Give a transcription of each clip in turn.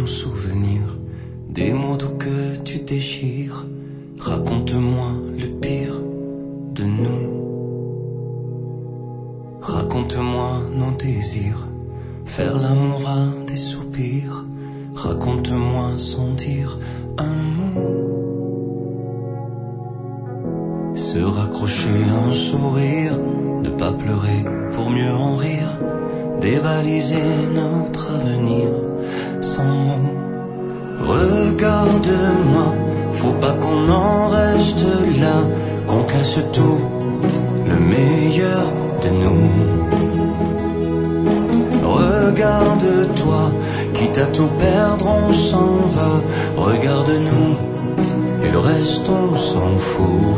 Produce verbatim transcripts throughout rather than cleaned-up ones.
nos souvenirs, des mots doux que tu déchires. Raconte-moi le pire de nous. Raconte-moi nos désirs, faire l'amour à des soupirs. Raconte-moi sans dire un mot. Se raccrocher à un sourire, ne pas pleurer pour mieux en rire, dévaliser notre avenir sans mots. Regarde-moi, faut pas qu'on en reste là, qu'on casse tout, le meilleur de nous. Regarde-toi, quitte à tout perdre, on s'en va. Regarde-nous, et le reste on s'en fout.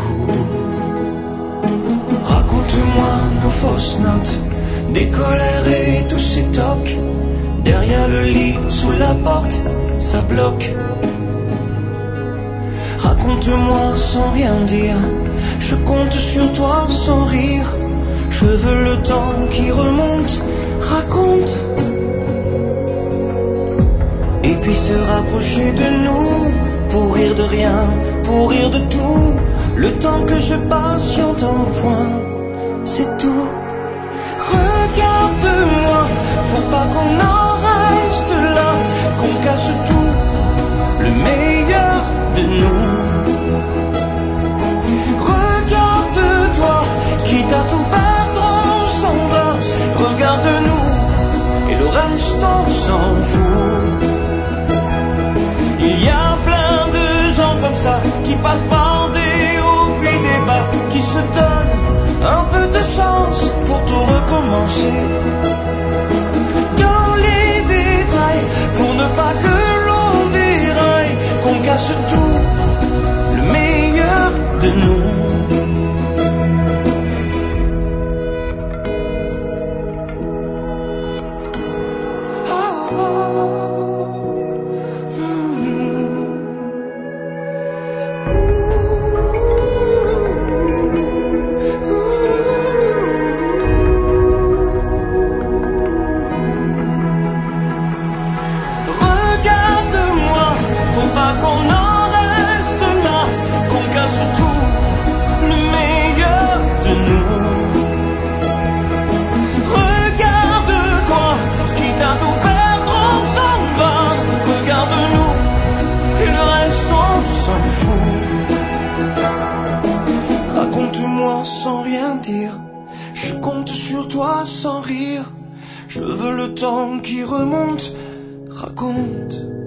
Raconte-moi nos fausses notes, des colères et tous ces tocs. Derrière le lit, sous la porte, ça bloque. Raconte-moi sans rien dire, je compte sur toi sans rire. Je veux le temps qui remonte, raconte. Et puis se rapprocher de nous, pour rire de rien, pour rire de tout. Le temps que je patiente en point, c'est tout. Regarde-moi, faut pas qu'on en reste là, qu'on casse tout, le meilleur de nous. Regarde-toi, quitte à tout perdre, on s'en va. Regarde-nous, et le reste on s'en fout. Il y a plein de gens comme ça, qui passent par des hauts puis des bas, qui se donnent un peu de chance pour tout recommencer. Dans les détails, pour ne pas que l'on déraille, qu'on casse tout, le meilleur de nous. Raconte-moi sans rien dire, je compte sur toi sans rire. Je veux le temps qui remonte, raconte.